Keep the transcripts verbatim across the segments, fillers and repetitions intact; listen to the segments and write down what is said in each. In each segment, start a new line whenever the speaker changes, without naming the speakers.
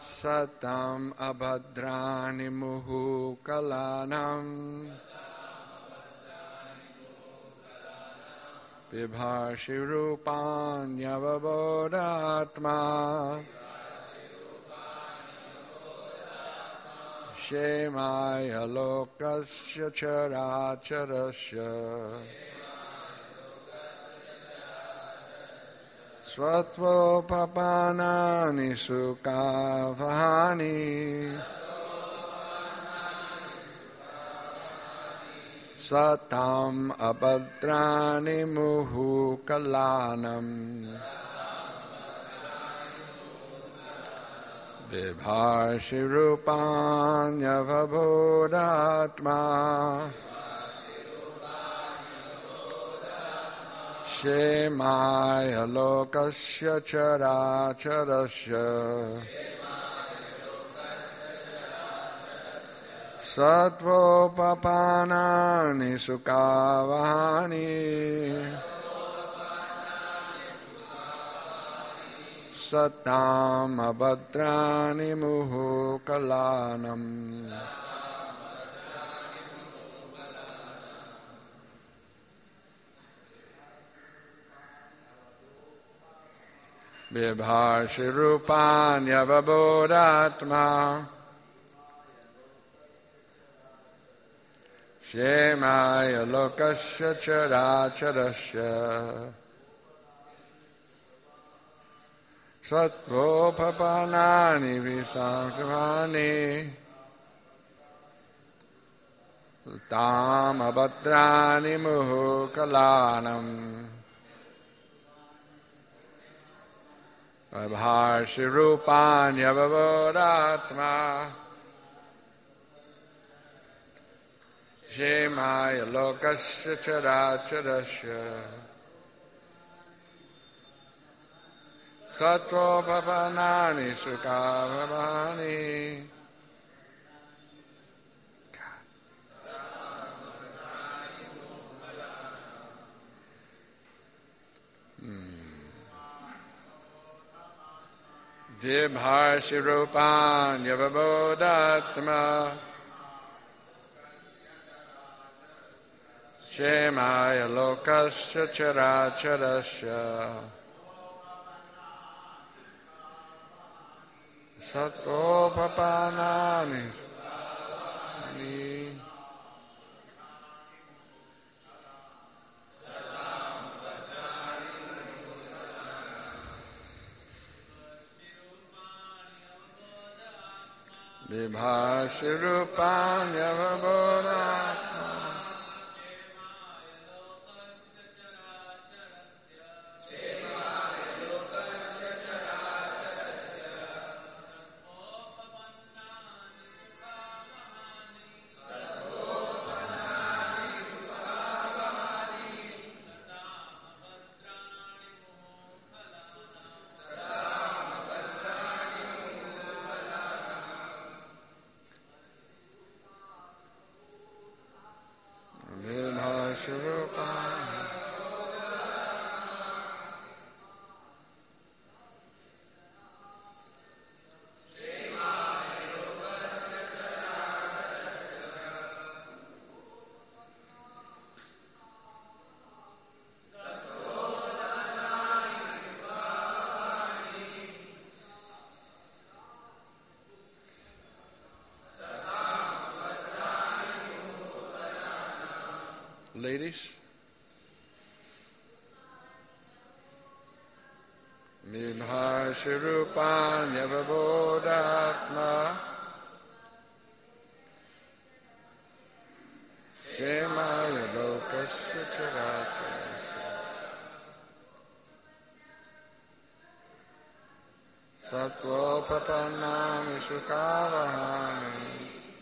Satam abhadrani muhu kalanam Vibhashi rupanyavabodhatma Shemaya lokasya characharasya Svatvopapanani sukavani Satam abhadrani muhu kalanam Vibhashi rupanyavabodhatma Shemaya lokasya characharasya Sattvopapanani sukavani Satam abhadrani muhu kalanam Vibhashi rupanyavabodhatma Shemaya lokasya characharasya Sattvopapanani visankavani Tam abhadrani muhu kalanam Vibhashi rupanyavabodhatma Shemaya lokasya characharasya Sattvopapanani sukavani Vibhashi rupanyavabodhatma Shemaya lokasya characharasya Sattvopapanani Vibhashi rupanyavabodhatma Ladies, Vibhashi rupanyavabodhatma Shemaya lokasya characharasya Sattvopapanani sukavani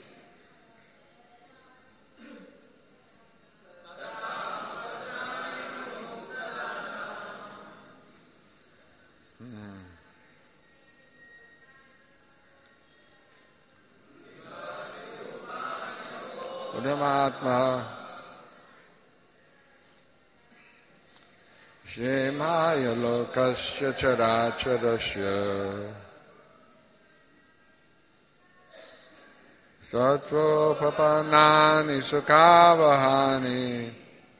Udhamatma Shemaya lokasya characharasya Sattvopapanani sukhavahani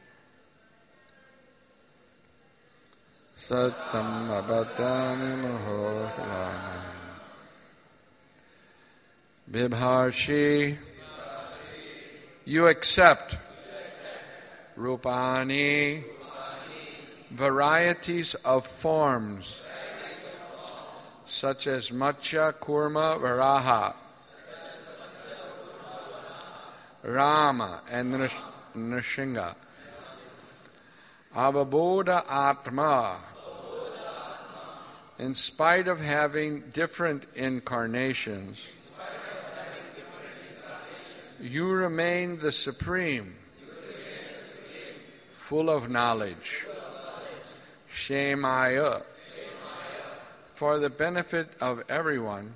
Sattam abhattani muhothalani Bibharshi, you accept Rupani, varieties of forms, such as Matsya, Kurma, Varaha, Rama, and Nrsimha. Avabodha Atma, in spite of having different incarnations, you remain the Supreme, full of knowledge. Shemaya, for the benefit of everyone,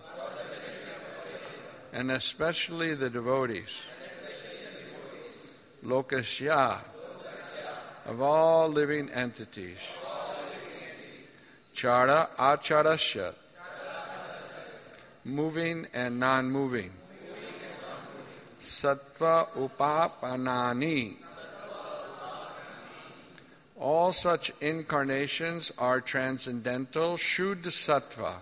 and especially the devotees. Lokasya, of all living entities. Chara acharasya, moving and non-moving. Sattva upapanani, all such incarnations are transcendental, Shuddha Sattva.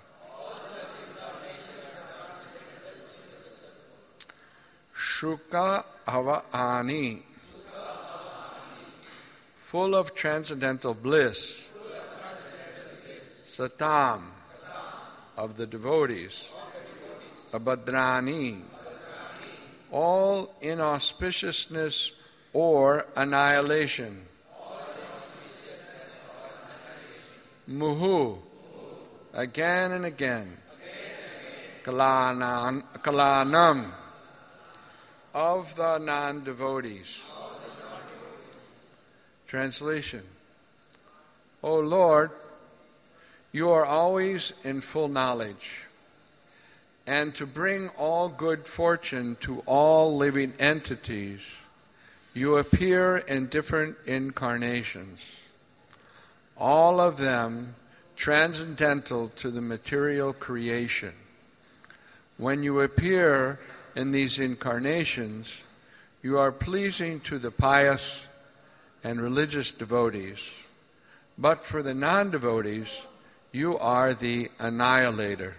Shuka Avani, full of transcendental bliss. Satam, of the devotees. Abhadrani, all inauspiciousness or annihilation. Muhu, again and again. Kalanam, kalanam, of the non-devotees. Translation. O Lord, you are always in full knowledge, and to bring all good fortune to all living entities, you appear in different incarnations, all of them transcendental to the material creation. When you appear in these incarnations, you are pleasing to the pious and religious devotees, but for the non-devotees, you are the annihilator.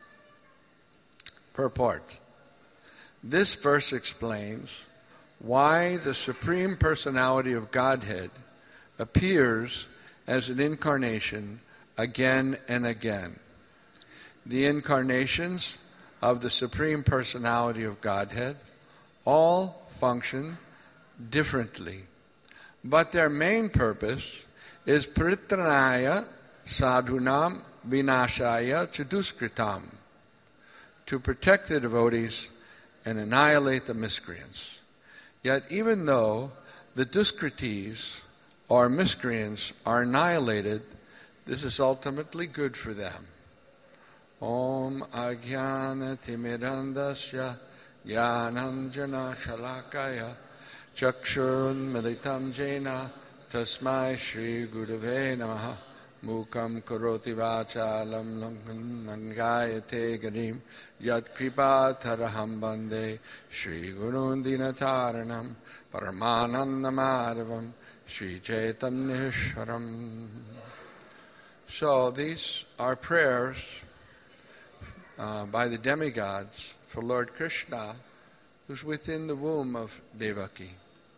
Purport. This verse explains why the Supreme Personality of Godhead appears as an incarnation again and again. The incarnations of the Supreme Personality of Godhead all function differently, but their main purpose is pritranaya sadhunam vinashaya chaduskritam, to protect the devotees and annihilate the miscreants. Yet even though the duskritis or miscreants are annihilated, this is ultimately good for them. Om Ajnana Timirandasya Jnananjana Shalakaya Chakshurun Militam Jena Tasmai Shri Gurave Namaha Mukam Karoti Vachalam Langayate Garim Yat Kripa Taraham Bande Shri Gurun Dinataranam Paramananda Madhavam Shri Chaitanyeshwaram. So these are prayers uh, by the demigods for Lord Krishna, who's within the womb of Devaki.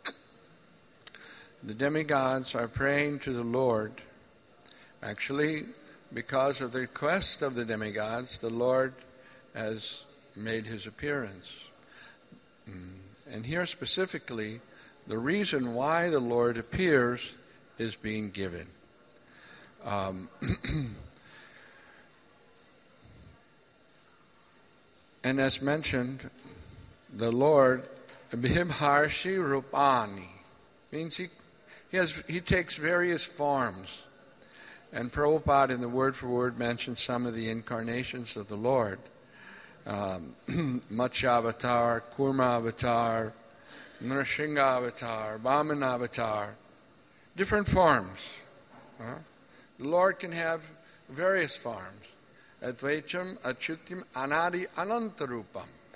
The demigods are praying to the Lord. Actually, because of the request of the demigods, the Lord has made his appearance. And here specifically, the reason why the Lord appears is being given. Um, and as mentioned, the Lord, Bhimharshi Rupani, means he, he, has, he takes various forms. And Prabhupada, in the word for word, mentions some of the incarnations of the Lord. Um, Matsya Avatar, Kurma Avatar, Nrsimha Avatar, Vamana Avatar, different forms. Huh? The Lord can have various forms. Advaitam, Achyutim, Anadi, Anantarupam.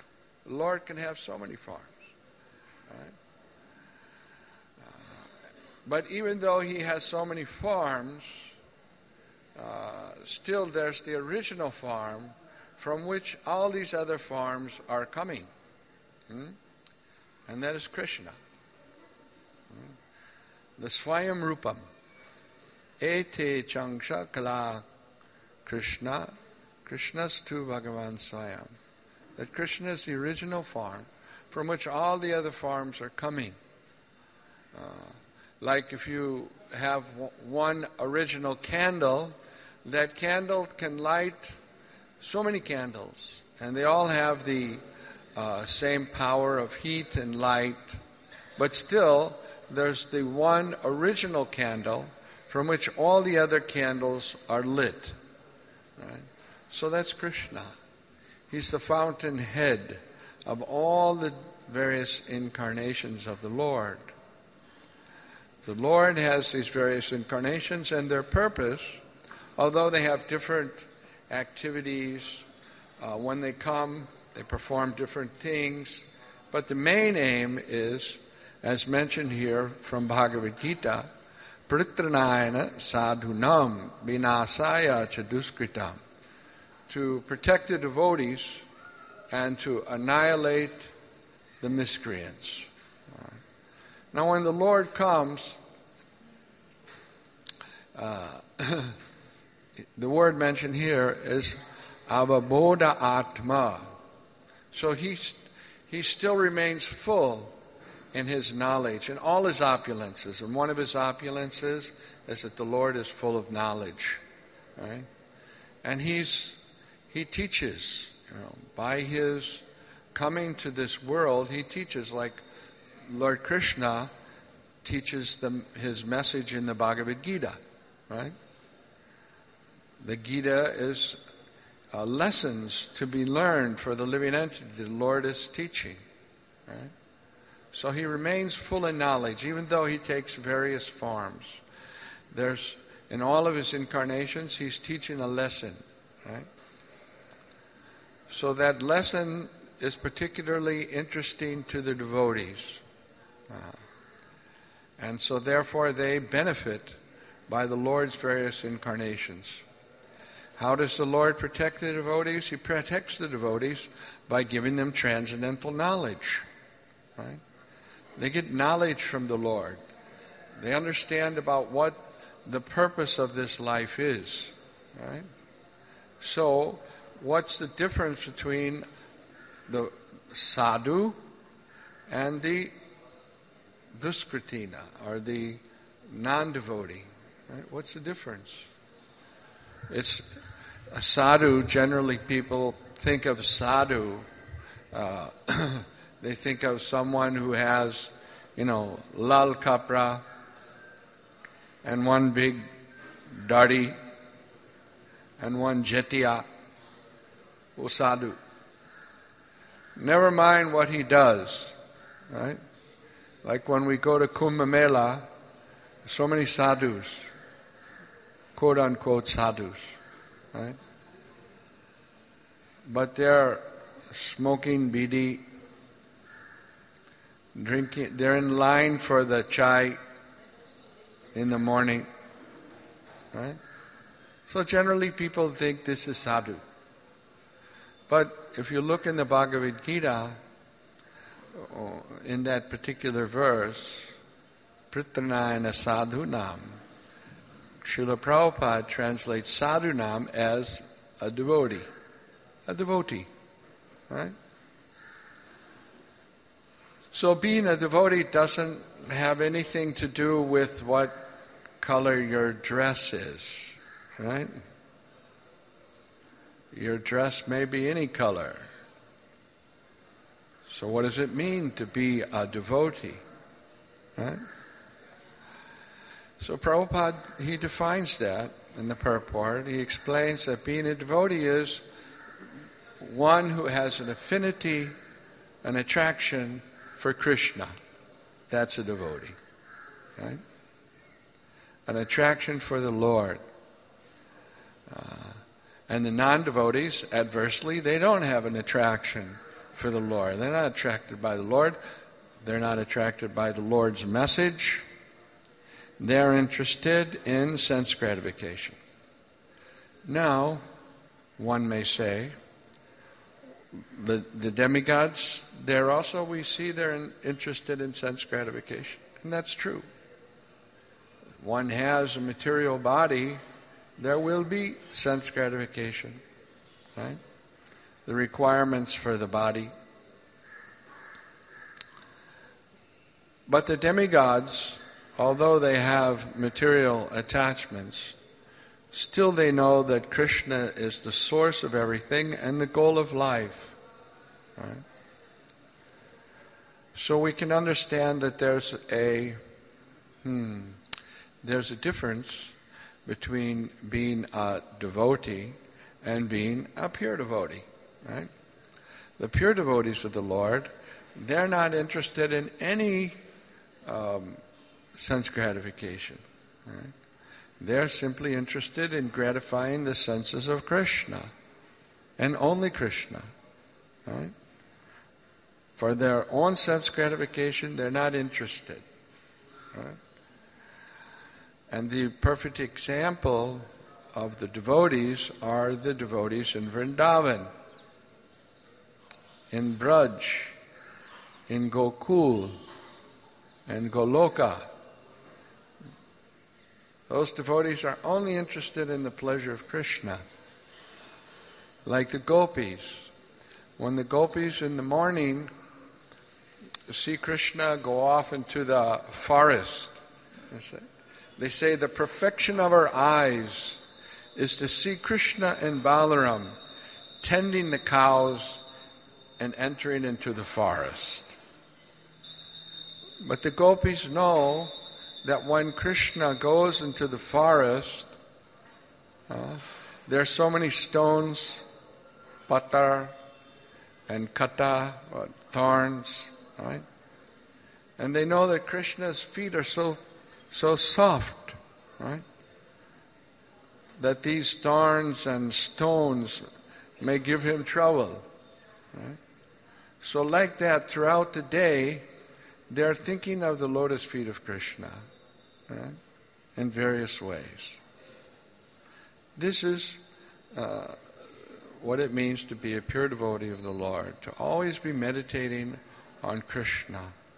The Lord can have so many forms. Right? Uh, but even though he has so many forms, uh, still there's the original form from which all these other forms are coming. Hmm? And that is Krishna. Hmm? The Swayam Rupam. Ete Changsha Kala Krishna. Krishnastu Bhagavan Swayam. That Krishna is the original form from which all the other forms are coming. Uh, like if you have w- one original candle, that candle can light so many candles, and they all have the uh, same power of heat and light, but still there's the one original candle from which all the other candles are lit. Right? So that's Krishna. He's the fountainhead of all the various incarnations of the Lord. The Lord has these various incarnations, and their purpose, although they have different activities, uh, when they come, they perform different things, but the main aim is, as mentioned here from Bhagavad Gita, Pritranayana sadhunam vinasaya chaduskritam, to protect the devotees and to annihilate the miscreants. Now when the Lord comes, uh, the word mentioned here is avabodha atma. So he, he still remains full in his knowledge, in all his opulences. And one of his opulences is that the Lord is full of knowledge. Right? And he's he teaches, you know, by his coming to this world, he teaches like Lord Krishna teaches them his message in the Bhagavad Gita, right? The Gita is uh, lessons to be learned for the living entity the Lord is teaching, right? So he remains full in knowledge, even though he takes various forms. There's, in all of his incarnations, he's teaching a lesson, right? So that lesson is particularly interesting to the devotees. Uh, and so therefore they benefit by the Lord's various incarnations. How does the Lord protect the devotees? He protects the devotees by giving them transcendental knowledge. Right? They get knowledge from the Lord. They understand about what the purpose of this life is. Right? So, what's the difference between the sadhu and the duskritina, or the non-devotee? Right? What's the difference? It's a sadhu. Generally, people think of sadhu. Uh, they think of someone who has, you know, lal kapra and one big dari and one jetiya. O sadhu. Never mind what he does, right? Like when we go to Kumbh Mela, so many sadhus, quote-unquote sadhus, right? But they're smoking bidi, drinking, they're in line for the chai in the morning, right? So generally people think this is sadhu. But if you look in the Bhagavad Gita, in that particular verse, Pritranayana sadhunam, Srila Prabhupada translates sadhunam as a devotee. A devotee. Right? So being a devotee doesn't have anything to do with what color your dress is. Right? Your dress may be any color. So what does it mean to be a devotee? Right? So Prabhupada, he defines that in the purport. He explains that being a devotee is one who has an affinity, an attraction for Krishna. That's a devotee. Right? An attraction for the Lord. Uh, And the non-devotees, adversely, they don't have an attraction for the Lord. They're not attracted by the Lord. They're not attracted by the Lord's message. They're interested in sense gratification. Now, one may say, the, the demigods, there also we see they're in, interested in sense gratification. And that's true. One has a material body, there will be sense gratification, right? The requirements for the body. But the demigods, although they have material attachments, still they know that Krishna is the source of everything and the goal of life. Right? So we can understand that there's a hmm, there's a difference between being a devotee and being a pure devotee. Right? The pure devotees of the Lord, they're not interested in any um, sense gratification. Right? They're simply interested in gratifying the senses of Krishna, and only Krishna. Right? For their own sense gratification, they're not interested. Right? And the perfect example of the devotees are the devotees in Vrindavan, in Braj, in Gokul, and Goloka. Those devotees are only interested in the pleasure of Krishna. Like the gopis. When the gopis in the morning see Krishna go off into the forest, they say, they say the perfection of our eyes is to see Krishna and Balaram tending the cows and entering into the forest. But the gopis know that when Krishna goes into the forest, uh, there are so many stones, patar and kata, or thorns, right? And they know that Krishna's feet are so so soft, right? That these thorns and stones may give him trouble, right? So like that, throughout the day, they're thinking of the lotus feet of Krishna, right? In various ways. This is uh, what it means to be a pure devotee of the Lord, to always be meditating on Krishna.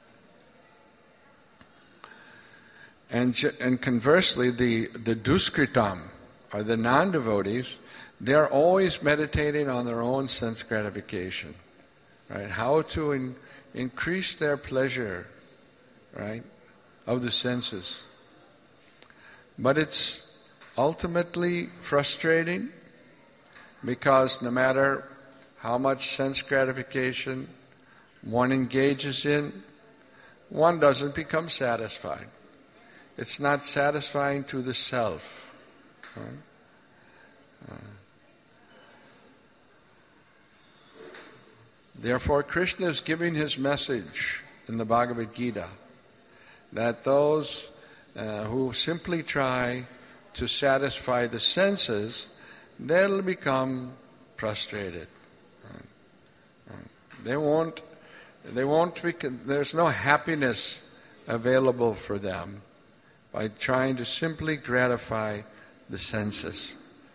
And, and conversely, the, the duskritam, or the non-devotees, they're always meditating on their own sense gratification, right? How to in, increase their pleasure, right, of the senses. But it's ultimately frustrating, because no matter how much sense gratification one engages in, one doesn't become satisfied. It's not satisfying to the self. Right? Uh, therefore, Krishna is giving his message in the Bhagavad Gita that those uh, who simply try to satisfy the senses, they'll become frustrated. Right? Right. They won't. They won't. Be, there's no happiness available for them by trying to simply gratify the senses.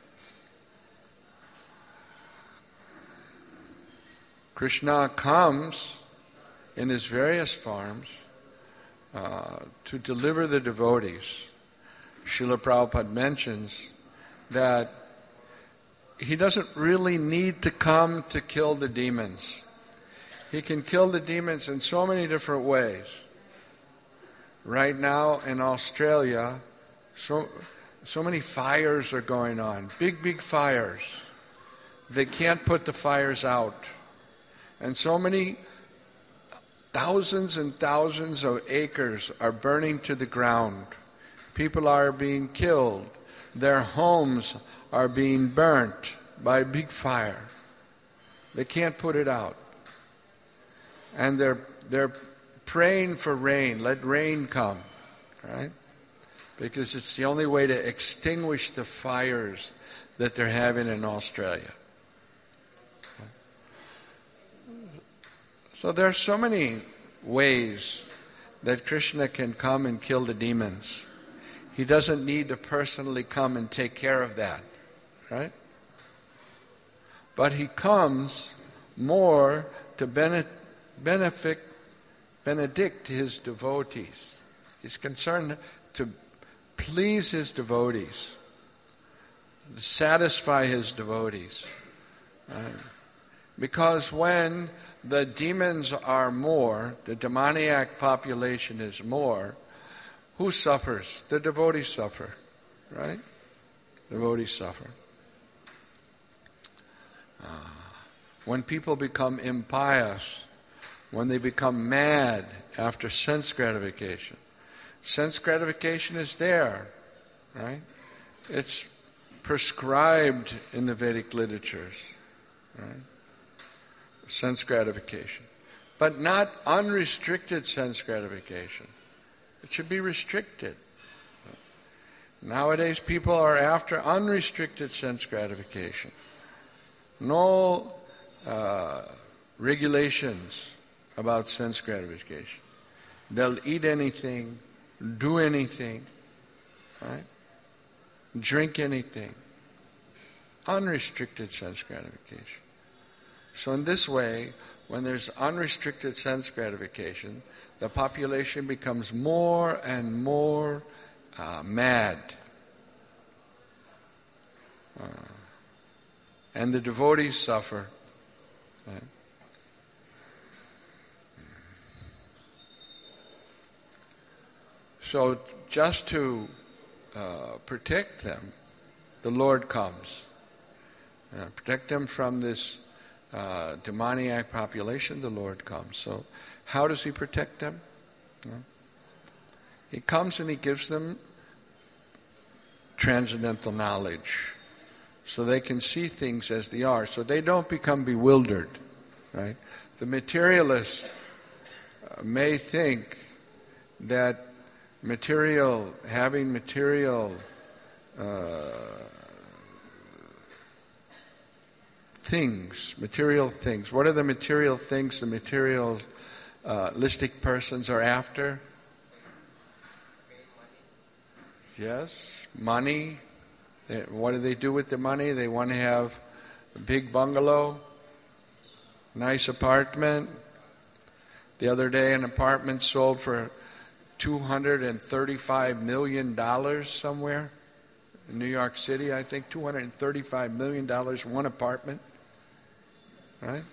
Krishna comes in his various forms uh, to deliver the devotees. Srila Prabhupada mentions that he doesn't really need to come to kill the demons. He can kill the demons in so many different ways. Right now in Australia, so so many fires are going on, big, big fires. They can't put the fires out. And so many thousands and thousands of acres are burning to the ground. People are being killed. Their homes are being burnt by a big fire. They can't put it out. And they're they're praying for rain. Let rain come, right? Because it's the only way to extinguish the fires that they're having in Australia. So there are so many ways that Krishna can come and kill the demons. He doesn't need to personally come and take care of that, right? But he comes more to bene- benefit, benedict his devotees. He's concerned to please his devotees, to satisfy his devotees. Right? Because when the demons are more, the demoniac population is more, who suffers? The devotees suffer, right? Devotees suffer. Uh, when people become impious, when they become mad after sense gratification, sense gratification is there, right? It's prescribed in the Vedic literatures, right? Sense gratification. But not unrestricted sense gratification. It should be restricted. Nowadays people are after unrestricted sense gratification. No uh, regulations about sense gratification. They'll eat anything, do anything, right? Drink anything. Unrestricted sense gratification. So in this way, when there's unrestricted sense gratification, the population becomes more and more uh, mad. Uh, and the devotees suffer. Right? So just to uh, protect them, the Lord comes. Uh, protect them from this uh, demoniac population, the Lord comes. So how does he protect them? Uh, he comes and he gives them transcendental knowledge so they can see things as they are, so they don't become bewildered. Right? The materialist uh, may think that material, having material uh, things, material things. What are the material things the materialistic persons are after? Yes, money. They, what do they do with the money? They want to have a big bungalow, nice apartment. The other day an apartment sold for two hundred thirty-five million dollars somewhere in New York City, I think, two hundred thirty-five million dollars, one apartment. Right?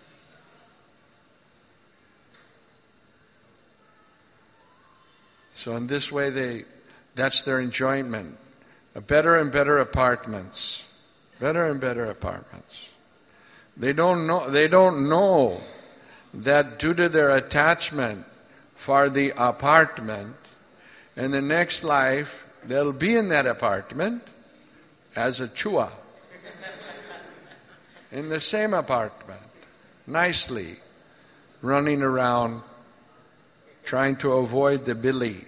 So in this way, they that's their enjoyment. A better and better apartments. Better and better apartments. They don't know they don't know that due to their attachment for the apartment, in the next life they'll be in that apartment as a chua. In the same apartment, nicely, running around, trying to avoid the billy.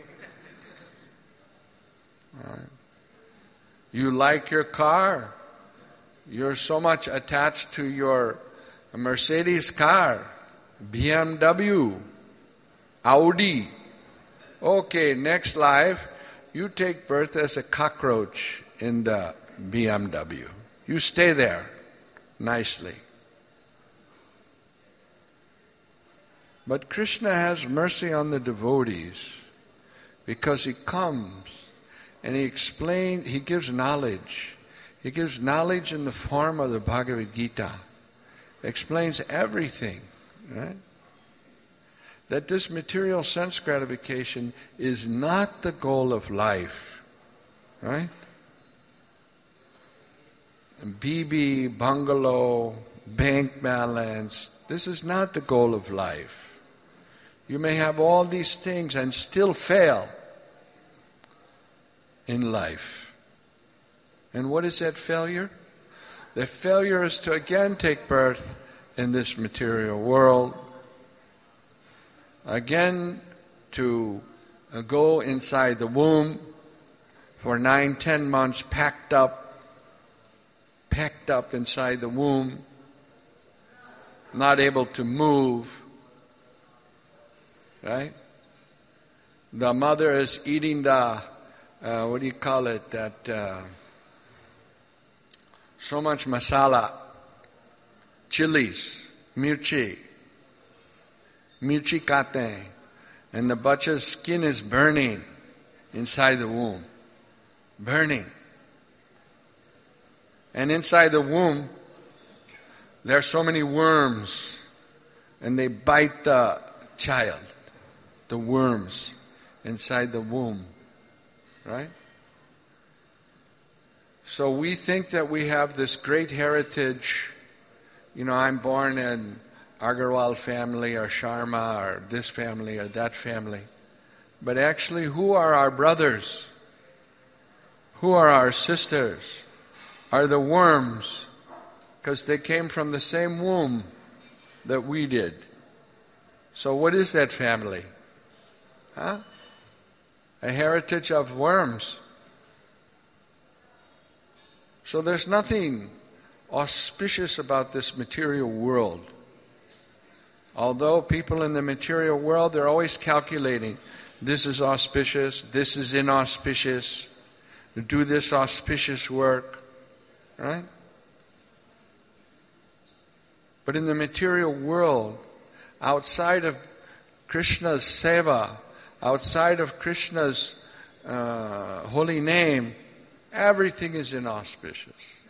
Right. You like your car. You're so much attached to your Mercedes car, B M W, Audi. Okay, next life, you take birth as a cockroach in the B M W. You stay there nicely. But Krishna has mercy on the devotees because he comes and he explains, he gives knowledge. He gives knowledge in the form of the Bhagavad Gita. Explains everything, right? That this material sense gratification is not the goal of life, right? B B, bungalow, bank balance, this is not the goal of life. You may have all these things and still fail in life. And what is that failure? The failure is to again take birth in this material world, again to uh, go inside the womb for nine, ten months packed up, packed up inside the womb, not able to move, right? The mother is eating the, uh, what do you call it, that, uh, so much masala, chilies, mirchi, mirchi kate, and the bachcha's skin is burning inside the womb. Burning. And inside the womb, there are so many worms, and they bite the child, the worms inside the womb, right? So we think that we have this great heritage. You know, I'm born in Agarwal family or Sharma or this family or that family. But actually, who are our brothers? Who are our sisters? Are the worms, because they came from the same womb that we did. So what is that family? Huh? A heritage of worms. So there's nothing auspicious about this material world. Although people in the material world, they're always calculating, this is auspicious, this is inauspicious, do this auspicious work, right? But in the material world, outside of Krishna's seva, outside of Krishna's uh, holy name, everything is inauspicious.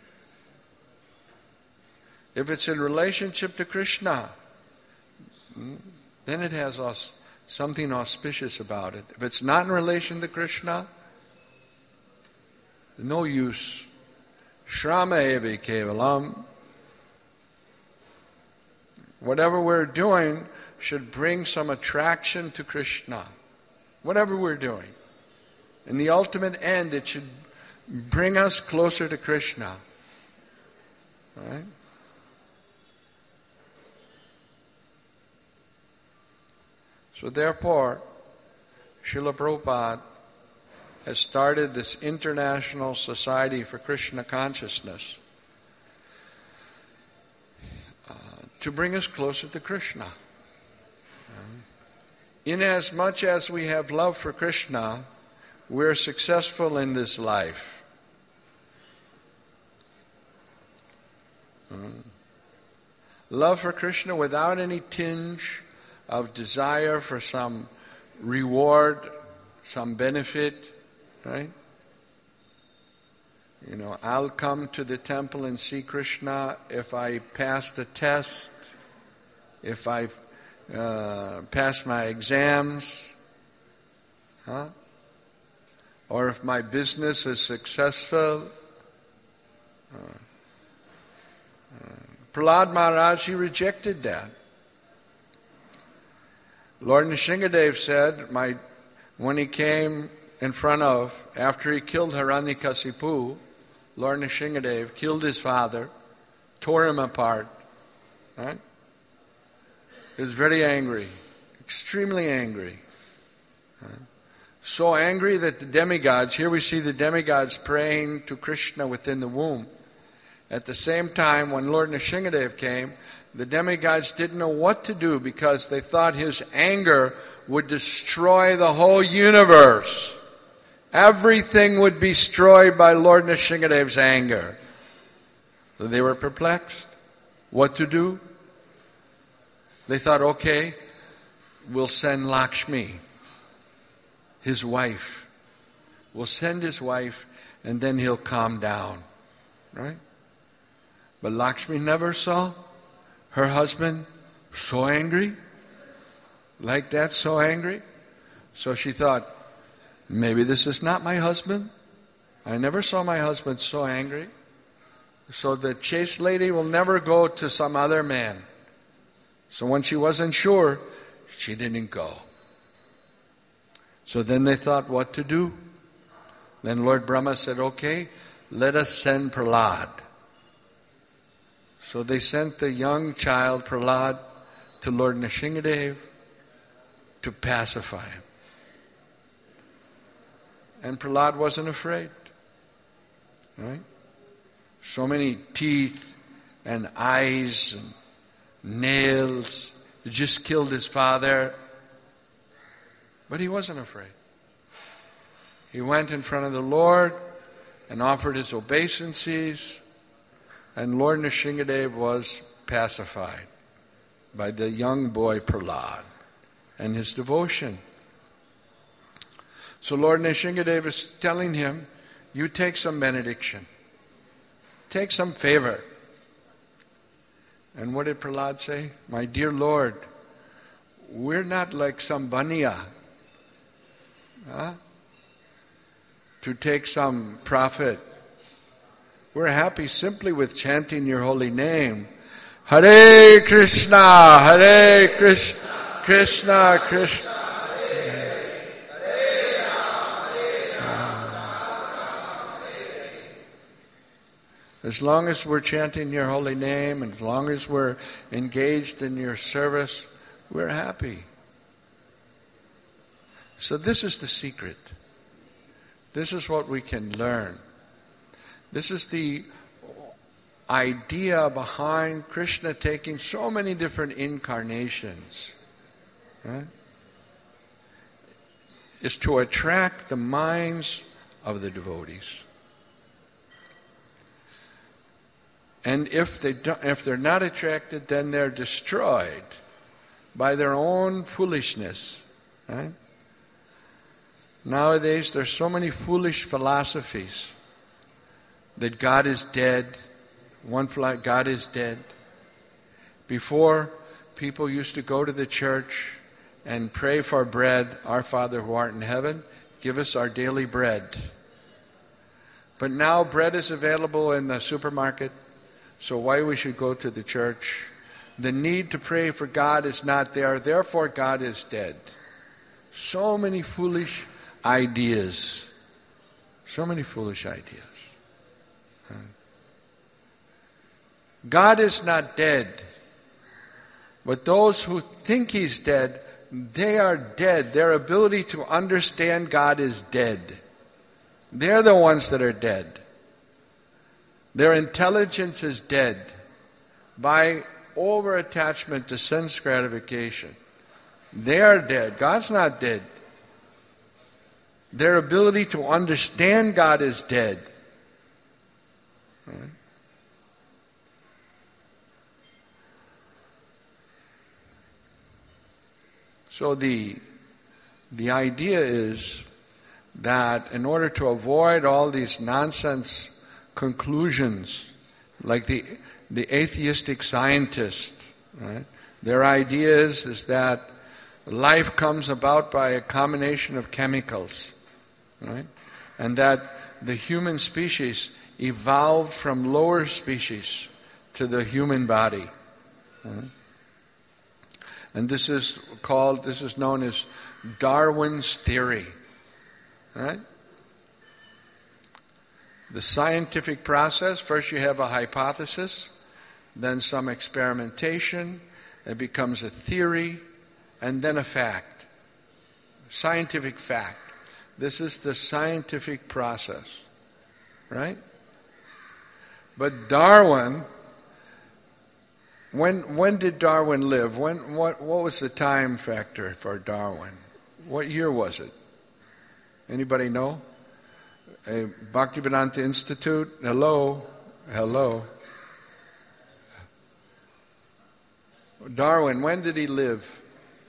If it's in relationship to Krishna, then it has aus- something auspicious about it. If it's not in relation to Krishna, no use. Shrama evi kevalam. Whatever we're doing should bring some attraction to Krishna. Whatever we're doing. In the ultimate end, it should bring us closer to Krishna. Right? So therefore, Srila Prabhupada has started this International Society for Krishna Consciousness uh, to bring us closer to Krishna. Um, inasmuch as we have love for Krishna, we're successful in this life. Um, love for Krishna without any tinge of desire for some reward, some benefit, right? You know, I'll come to the temple and see Krishna if I pass the test, if I uh, pass my exams, huh? Or if my business is successful. Uh, uh, Prahlad Maharaj, he rejected that. Lord Nrsingadev said, my, when he came in front of, after he killed Hiranyakasipu, Lord Nrsingadev killed his father, tore him apart, right? He was very angry, extremely angry. Right? So angry that the demigods, here we see the demigods praying to Krishna within the womb. At the same time, when Lord Nrsingadev came, the demigods didn't know what to do because they thought his anger would destroy the whole universe. Everything would be destroyed by Lord Nrsingadev's anger. So they were perplexed. What to do? They thought, okay, we'll send Lakshmi, his wife. We'll send his wife and then he'll calm down. Right? But Lakshmi never saw her husband so angry, like that, so angry. So she thought, maybe this is not my husband. I never saw my husband so angry. So the chaste lady will never go to some other man. So when she wasn't sure, she didn't go. So then they thought what to do. Then Lord Brahma said, okay, let us send Prahlad. So they sent the young child Prahlad to Lord Nrsingadev to pacify him. And Prahlad wasn't afraid. Right? So many teeth and eyes and nails. He just killed his father. But he wasn't afraid. He went in front of the Lord and offered his obeisances, and Lord Nrsingadev was pacified by the young boy Prahlad and his devotion. So Lord Nrsingadev is telling him, you take some benediction. Take some favor. And what did Prahlad say? My dear Lord, we're not like some baniya, huh? to take some profit. We're happy simply with chanting your holy name. Hare Krishna, Hare Krishna, Krishna Krishna. As long as we're chanting your holy name, and as long as we're engaged in your service, we're happy. So this is the secret. This is what we can learn. This is the idea behind Krishna taking so many different incarnations. Right? Is to attract the minds of the devotees. And if they don't, if they're not attracted, then they're destroyed by their own foolishness. Right? Nowadays, there's so many foolish philosophies that God is dead. One flag, God is dead. Before, people used to go to the church and pray for bread. Our Father who art in heaven, give us our daily bread. But now bread is available in the supermarket. So why we should go to the church? The need to pray for God is not there, therefore God is dead. So many foolish ideas. So many foolish ideas. God is not dead. But those who think He's dead, they are dead. Their ability to understand God is dead. They're the ones that are dead. Their intelligence is dead by over-attachment to sense gratification. They are dead. God's not dead. Their ability to understand God is dead. Right? So the, the idea is that in order to avoid all these nonsense conclusions, like the the atheistic scientists, right? Their idea is, is that life comes about by a combination of chemicals, right? And that the human species evolved from lower species to the human body. Right? And this is called, this is known as Darwin's theory, right? The scientific process, first you have a hypothesis, then some experimentation, it becomes a theory, and then a fact. Scientific fact. This is the scientific process, right? But Darwin, when when did Darwin live? When what what was the time factor for Darwin? What year was it? Anybody know? A Bhaktivedanta Institute? Hello? Hello? Darwin, when did he live?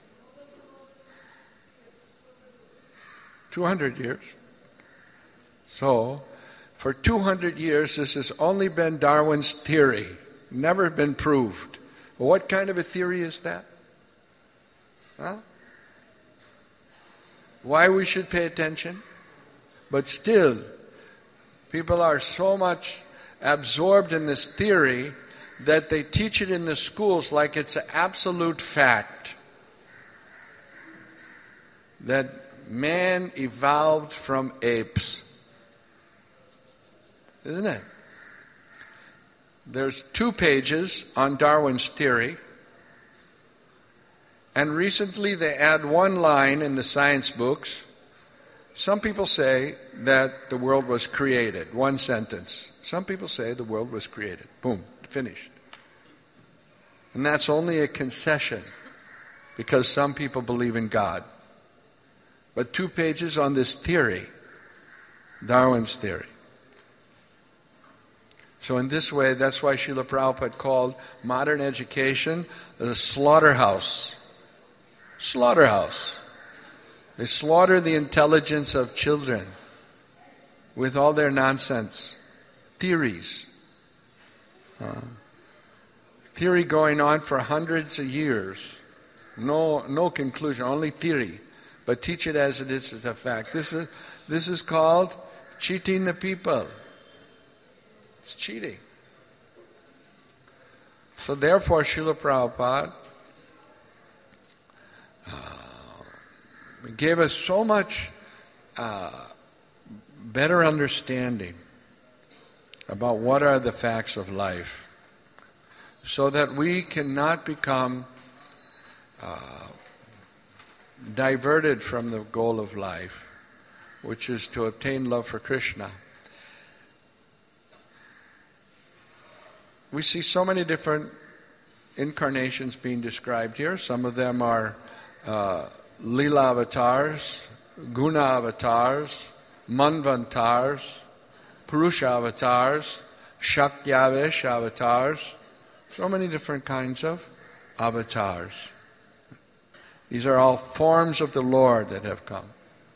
two hundred years. So, for two hundred years, this has only been Darwin's theory, never been proved. Well, what kind of a theory is that? Huh? Why we should pay attention? But still, people are so much absorbed in this theory that they teach it in the schools like it's an absolute fact. That man evolved from apes. Isn't it? There's two pages on Darwin's theory. And recently they add one line in the science books. Some people say that the world was created. One sentence. Some people say the world was created. Boom. Finished. And that's only a concession because some people believe in God. but two pages on this theory, Darwin's theory. So in this way, that's why Srila Prabhupada called modern education the slaughterhouse. Slaughterhouse. They slaughter the intelligence of children with all their nonsense theories. Uh, theory going on for hundreds of years. No, no conclusion, only theory. But teach it as it is as a fact. This is, this is called cheating the people. It's cheating. So therefore, Srila Prabhupada uh, gave us so much uh, better understanding about what are the facts of life, so that we cannot become uh, diverted from the goal of life, which is to obtain love for Krishna. We see so many different incarnations being described here. Some of them are uh, Leela avatars, Guna avatars, Manvantars, Purusha avatars, Shakyavesh avatars. So many different kinds of avatars. These are all forms of the Lord that have come.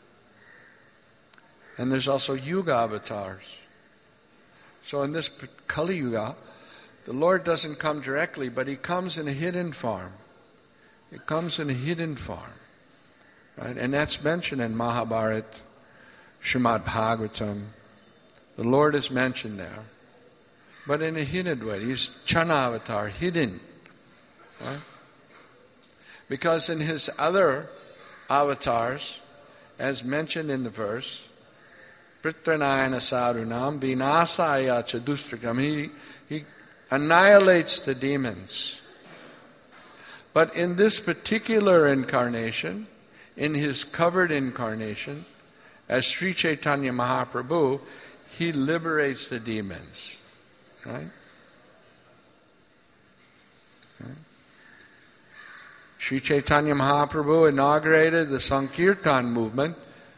And there's also Yuga avatars. So in this Kali Yuga, the Lord doesn't come directly, but He comes in a hidden form. He comes in a hidden form. Right? And that's mentioned in Mahabharata, Srimad Bhagavatam. The Lord is mentioned there. But in a hidden way. He's Chana avatar, hidden. Right? Because in His other avatars, as mentioned in the verse, Pritranayana Sarunam Vinasaya Chadustrikam, He He annihilates the demons. But in this particular incarnation, in His covered incarnation, as Sri Chaitanya Mahaprabhu, He liberates the demons. Right? Okay. Sri Chaitanya Mahaprabhu inaugurated the Sankirtan movement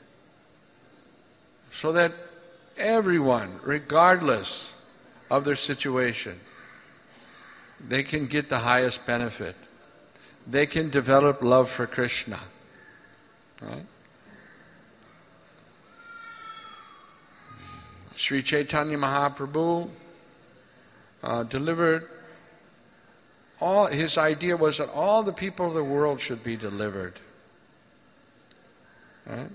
so that everyone, regardless of their situation, they can get the highest benefit. They can develop love for Krishna. Right? Sri Chaitanya Mahaprabhu uh, delivered all, his idea was that all the people of the world should be delivered. Right?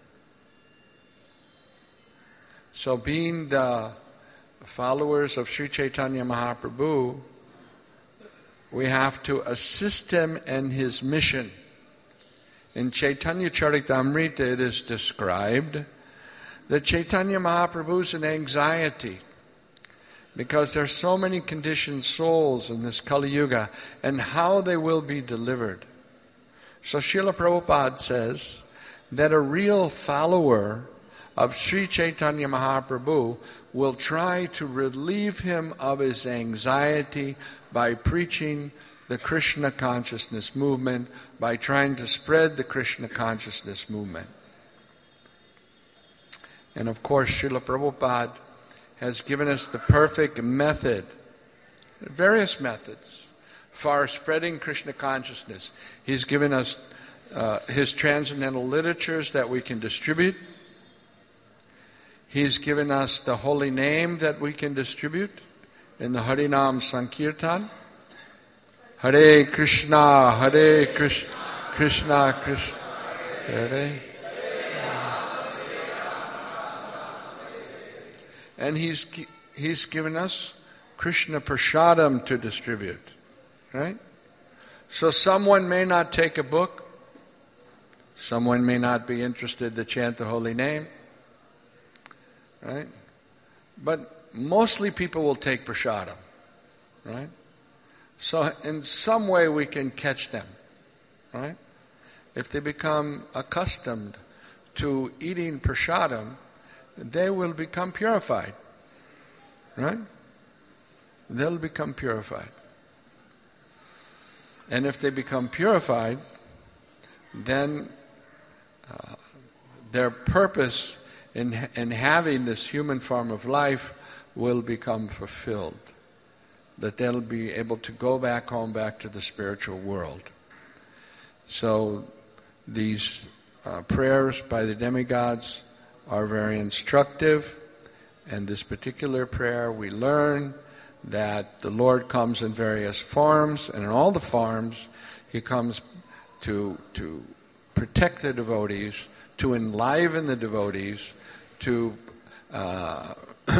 So being the followers of Sri Chaitanya Mahaprabhu, we have to assist him in his mission. In Chaitanya Charitamrita it is described that Chaitanya Mahaprabhu is in anxiety because there are so many conditioned souls in this Kali Yuga and how they will be delivered. So Srila Prabhupada says that a real follower of Sri Chaitanya Mahaprabhu will try to relieve him of his anxiety by preaching the Krishna consciousness movement, by trying to spread the Krishna consciousness movement. And of course, Srila Prabhupada has given us the perfect method, various methods, for spreading Krishna consciousness. He's given us uh, his transcendental literatures that we can distribute. He's given us the holy name that we can distribute in the Harinam Sankirtan. Hare Krishna, Hare Krishna, Krishna Krishna, Hare. And he's he's given us Krishna Prasadam to distribute, right? So someone may not take a book, someone may not be interested to chant the holy name, right? But mostly people will take prasadam, right? So in some way we can catch them, right? If they become accustomed to eating prasadam, they will become purified, right? They'll become purified. And if they become purified, then uh, their purpose in, in having this human form of life will become fulfilled. That they'll be able to go back home, back to the spiritual world. So these uh, prayers by the demigods are very instructive. And this particular prayer, we learn that the Lord comes in various forms, and in all the forms, He comes to, to protect the devotees, to enliven the devotees, to uh,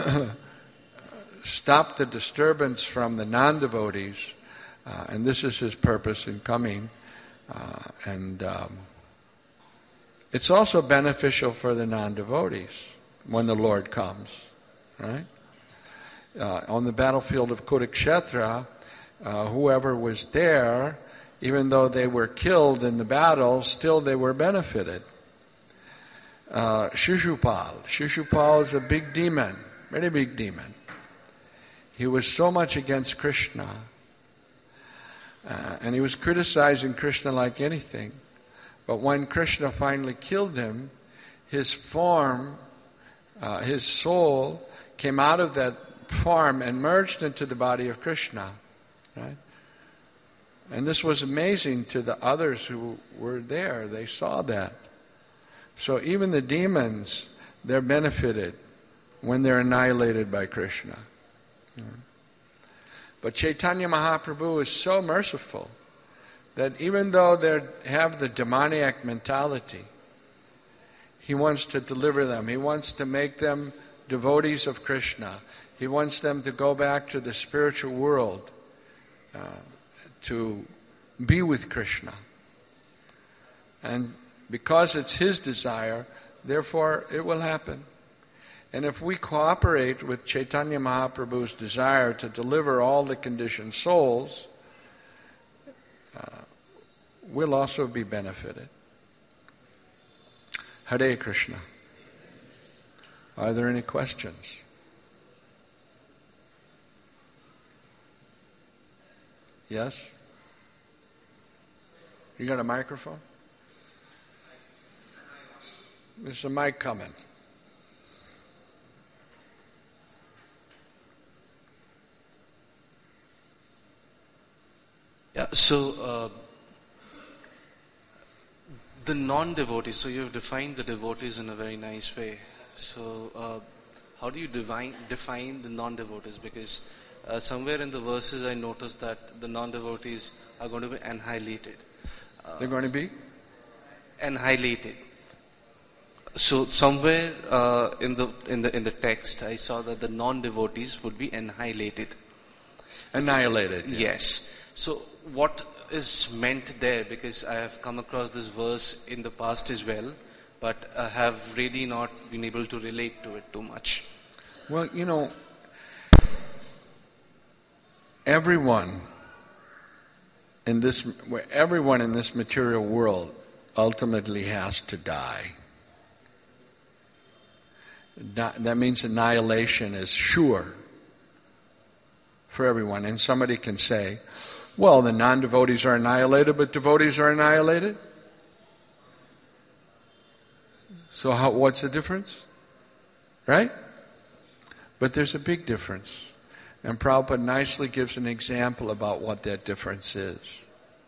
stop the disturbance from the non-devotees, uh, and this is His purpose in coming. Uh, and um, it's also beneficial for the non-devotees when the Lord comes, right? Uh, on the battlefield of Kurukshetra, uh, whoever was there, even though they were killed in the battle, still they were benefited. Uh, Shishupal. Shishupal is a big demon, very big demon. He was so much against Krishna, uh, and he was criticizing Krishna like anything. But when Krishna finally killed him, his form, uh, his soul, came out of that form and merged into the body of Krishna, right? And this was amazing to the others who were there. They saw that. So even the demons, they're benefited when they're annihilated by Krishna. But Chaitanya Mahaprabhu is so merciful that even though they have the demoniac mentality, He wants to deliver them. He wants to make them devotees of Krishna. He wants them to go back to the spiritual world, uh, to be with Krishna. And because it's His desire, therefore it will happen. And if we cooperate with Chaitanya Mahaprabhu's desire to deliver all the conditioned souls, uh, we'll also be benefited. Hare Krishna. Are there any questions? Yes? You got a microphone? There's a mic coming.
Yeah, so uh, the non-devotees, so you've defined the devotees in a very nice way. So uh, how do you divine, define the non-devotees? Because uh, somewhere in the verses I noticed that the non-devotees are going to be annihilated. Uh,
They're going to be?
Annihilated. So somewhere uh, in the in the in the text I saw that the non-devotees would be annihilated.
Annihilated. Yeah.
Yes. So what is meant there? Because I have come across this verse in the past as well, but I have really not been able to relate to it too much.
Well, you know, everyone in this, everyone in this material world ultimately has to die. That means annihilation is sure for everyone. And somebody can say, well, the non-devotees are annihilated, but devotees are annihilated? So how, what's the difference? Right? But there's a big difference. And Prabhupada nicely gives an example about what that difference is.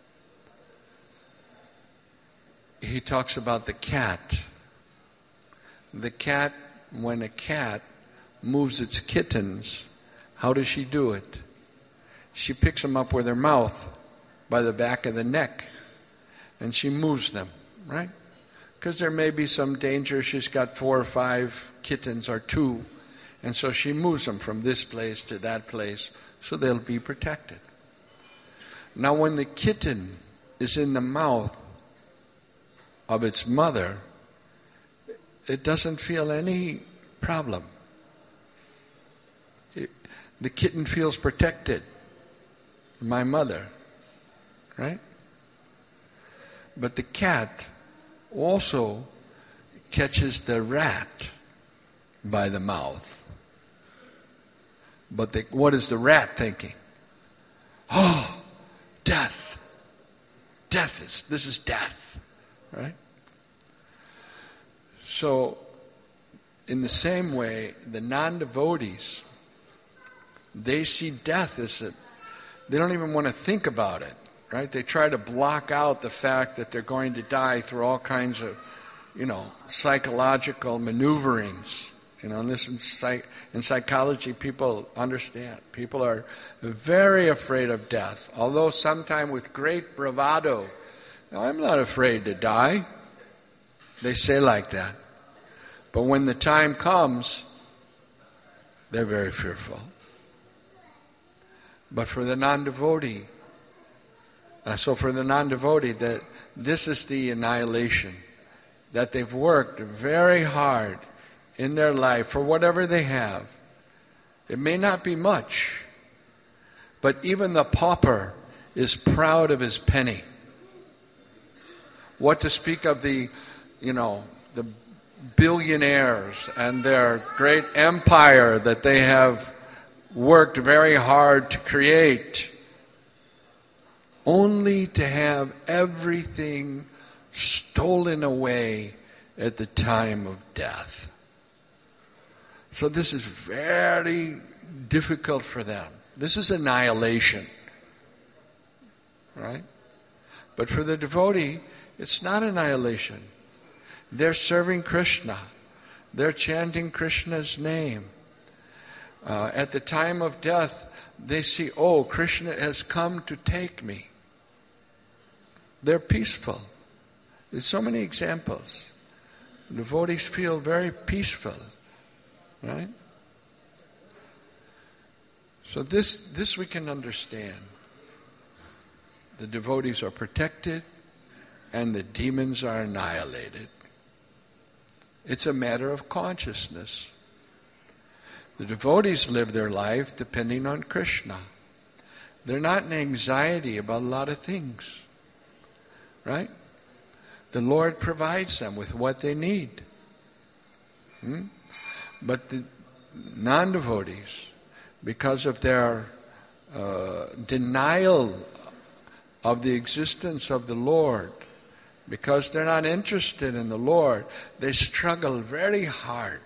He talks about the cat. The cat, when a cat moves its kittens, how does she do it? She picks them up with her mouth by the back of the neck, and she moves them, right? Because there may be some danger. She's got four or five kittens or two, and so she moves them from this place to that place so they'll be protected. Now when the kitten is in the mouth of its mother, it doesn't feel any problem. It, the kitten feels protected. My mother, right? But the cat also catches the rat by the mouth. But the, what is the rat thinking? Oh, death. Death is, this is death, right? So, in the same way, the non-devotees, they see death as a, they don't even want to think about it, right? They try to block out the fact that they're going to die through all kinds of, you know, psychological maneuverings. You know, and this in, psych, in psychology, people understand. People are very afraid of death, although sometimes with great bravado. No, I'm not afraid to die. They say like that. But when the time comes, they're very fearful. But for the non-devotee, uh, so for the non-devotee, that this is the annihilation, that they've worked very hard in their life for whatever they have. It may not be much, but even the pauper is proud of his penny. What to speak of the, you know, the billionaires and their great empire that they have worked very hard to create, only to have everything stolen away at the time of death. So this is very difficult for them. This is annihilation, right? But for the devotee, it's not annihilation. They're serving Krishna. They're chanting Krishna's name. Uh, at the time of death, they see, oh, Krishna has come to take me. They're peaceful. There's so many examples. Devotees feel very peaceful, right? So this, this we can understand. The devotees are protected and the demons are annihilated. It's a matter of consciousness. The devotees live their life depending on Krishna. They're not in anxiety about a lot of things, right? The Lord provides them with what they need. Hmm? But the non-devotees, because of their uh, denial of the existence of the Lord, because they're not interested in the Lord, they struggle very hard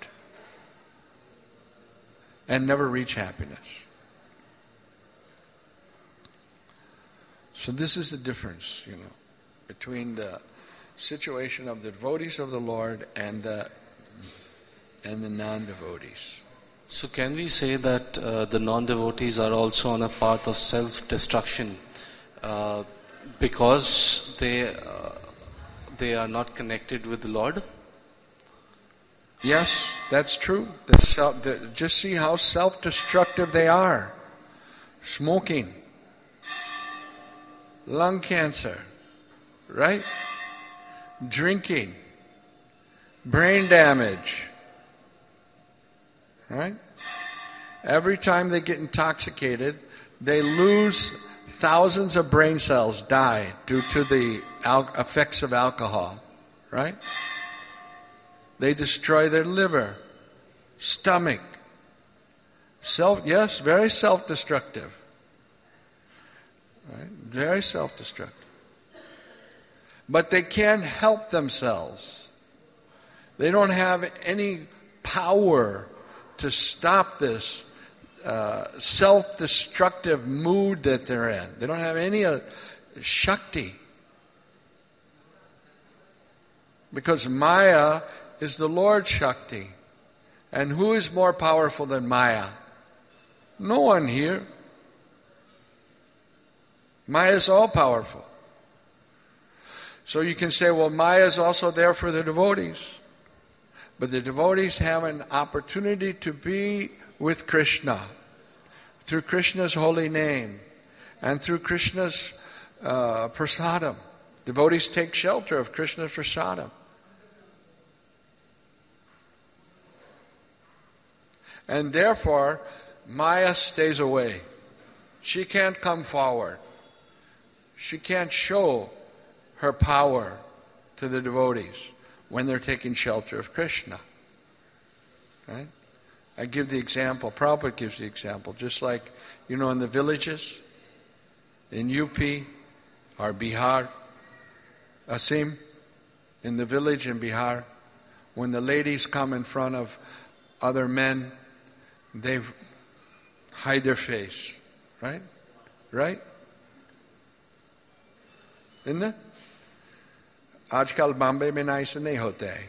and never reach happiness. So this is the difference, you know, between the situation of the devotees of the Lord and the and the non-devotees.
So can we say that uh, the non-devotees are also on a path of self-destruction uh, because they uh, they are not connected with the Lord?
Yes, that's true. The self, the, just see how self-destructive they are. Smoking, lung cancer, right? Drinking, brain damage, right? Every time they get intoxicated, they lose thousands of brain cells, die due to the al- effects of alcohol, right? They destroy their liver, stomach. Self, yes, very self-destructive. Right? Very self-destructive. But they can't help themselves. They don't have any power to stop this uh, self-destructive mood that they're in. They don't have any uh, Shakti. Because Maya is the Lord's Shakti. And who is more powerful than Maya? No one here. Maya is all powerful. So you can say, well, Maya is also there for the devotees. But the devotees have an opportunity to be with Krishna through Krishna's holy name and through Krishna's uh, prasadam. Devotees take shelter of Krishna's prasadam. And therefore, Maya stays away. She can't come forward. She can't show her power to the devotees when they're taking shelter of Krishna. Right? I give the example, Prabhupada gives the example, just like, you know, in the villages, in U P or Bihar, Asim, in the village in Bihar, when the ladies come in front of other men, they hide their face, right? Right? Isn't it? आजकल बॉम्बे में ना ऐसे नहीं होते हैं.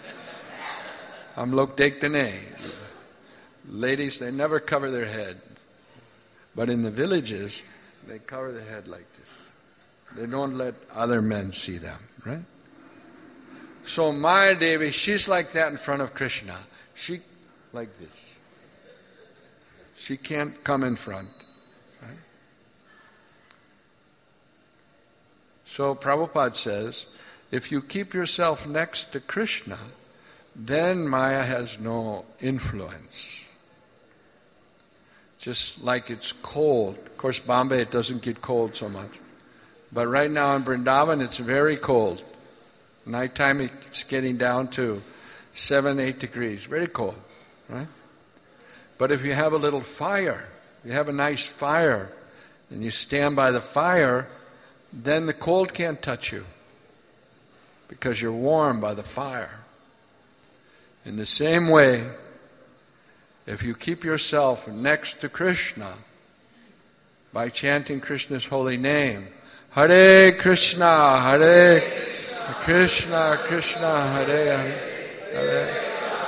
हम लोग देखते नहीं. Ladies, they never cover their head. But in the villages, they cover their head like this. They don't let other men see them, right? So Maya Devi, she's like that in front of Krishna. She, like this. She can't come in front. Right? So Prabhupada says, if you keep yourself next to Krishna, then Maya has no influence. Just like it's cold. Of course, Bombay, it doesn't get cold so much. But right now in Vrindavan, it's very cold. Nighttime, it's getting down to seven, eight degrees. Very cold, right? But if you have a little fire, you have a nice fire, and you stand by the fire, then the cold can't touch you because you're warm by the fire. In the same way, if you keep yourself next to Krishna by chanting Krishna's holy name, Hare Krishna, Hare Krishna, Krishna, Hare Hare, Hare.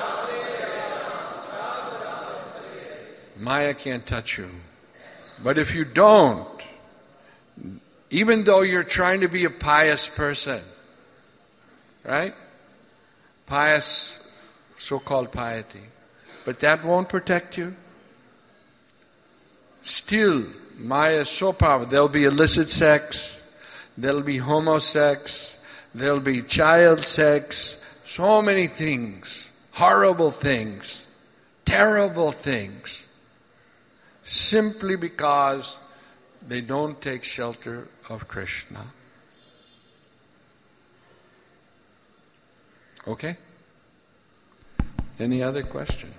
Maya can't touch you. But if you don't, even though you're trying to be a pious person, right? Pious, so-called piety, but that won't protect you. Still, Maya is so powerful. There'll be illicit sex, there'll be homosex, there'll be child sex, so many things, horrible things, terrible things, simply because they don't take shelter of Krishna. Okay? Any other questions?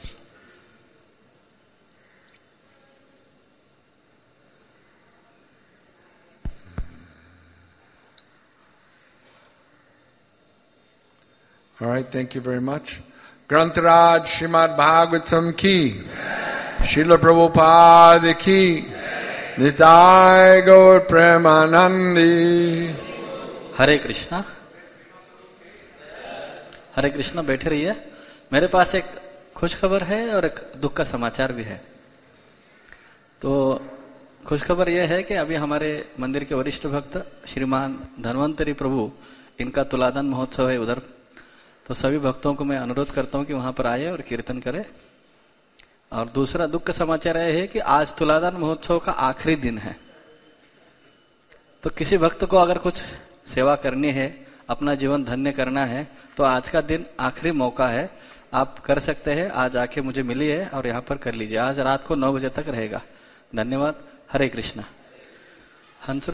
All right, thank you very much. Grantaraj Srimad Bhagavatam ki, Srila Prabhupada ki, Nitai Gaur Premanandi.
हरे कृष्णा. हरे कृष्णा. बैठे रहिए. मेरे पास एक खुश खबर है और एक दुख का समाचार भी है. तो खुश खबर यह है कि अभी हमारे मंदिर के वरिष्ठ भक्त श्रीमान धन्वंतरी प्रभु, इनका तुलादान महोत्सव है उधर. तो सभी भक्तों को मैं अनुरोध करता हूं कि वहां पर आए और कीर्तन करें. और दूसरा दुख का समाचार यह है कि आज तुलादान महोत्सव का आखिरी दिन है. तो किसी भक्त को अगर कुछ सेवा करनी है, अपना जीवन धन्य करना है, तो आज का दिन आखिरी मौका है. आप कर सकते हैं. आज आके मुझे मिलिए और यहाँ पर कर लीजिए. आज रात को नौ बजे तक रहेगा. धन्यवाद. हरे कृष्णा. हंस